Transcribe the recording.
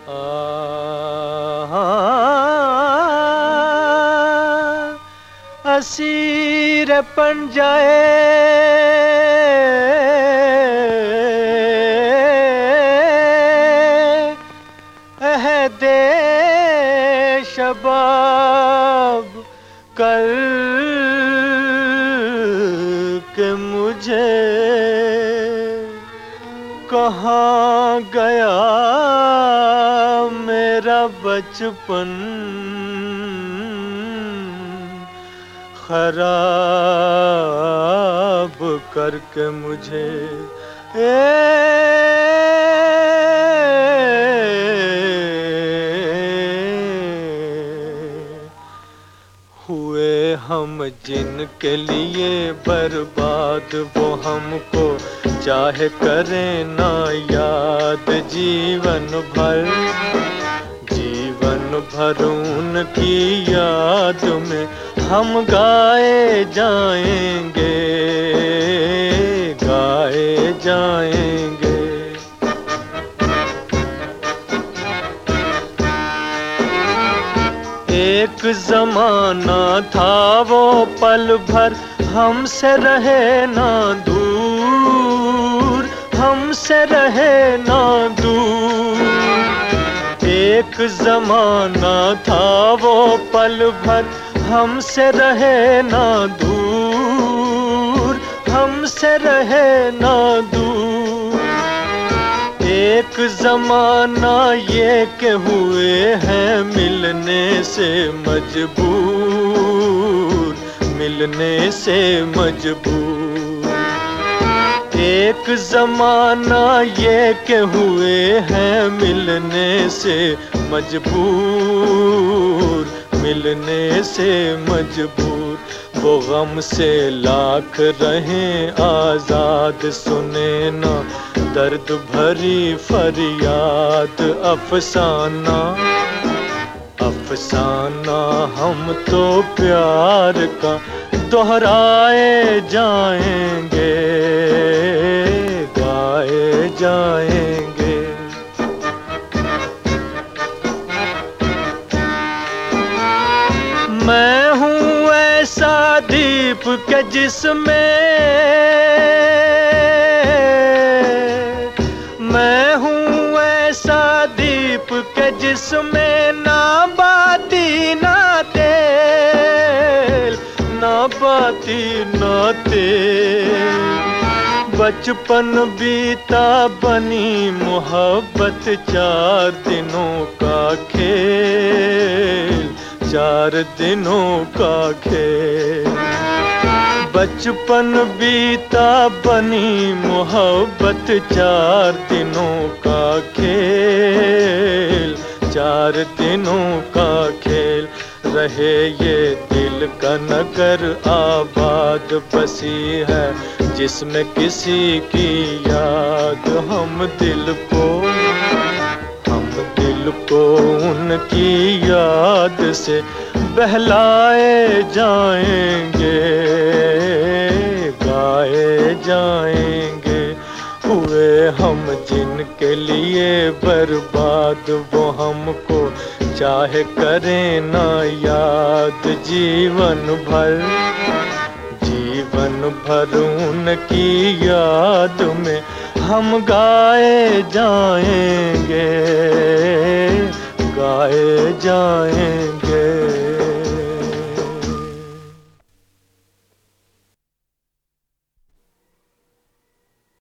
Asir पंजाए अहदे शबाब कर के मुझे कहाँ गया मेरा बचपन खराब करके मुझे हुए हम जिनके लिए बर्बाद वो हमको चाहे करें ना याद जीवन भर उनकी याद में हम गाए जाएंगे गाए जाएंगे। एक जमाना था वो पल भर हमसे रहे ना दूर, हमसे रहे ना दूर। एक जमाना था वो पल भर हमसे रहे ना दूर, हमसे रहे ना दूर। एक जमाना ये के हुए हैं मिलने से मजबूर, मिलने से मजबूर। एक जमाना ये के हुए हैं मिलने से मजबूर, मिलने से मजबूर। वो गम से लाख रहें आजाद सुने ना दर्द भरी फरियाद। अफसाना अफसाना हम तो प्यार का दोहराए जाएंगे गाए जाएंगे। मैं हूँ ऐसा दीप के जिसमें, मैं हूँ ऐसा दीप के जिसमें ना बाती ना तेल, ना बाती ना तेल। बचपन बीता बनी मोहब्बत चार दिनों का खेल, चार दिनों का खेल। बचपन बीता बनी मोहब्बत चार दिनों का खेल, चार दिनों का खेल। रहे ये दिल का नगर आबाद बसी है जिसमें किसी की याद। हम दिल को उनकी याद से बहलाए जाएंगे गाए जाएंगे। हुए हम जिनके लिए बर्बाद वो हमको चाहे करें ना याद जीवन भर उनकी याद में हम गाए जाएंगे गाए जाएंगे।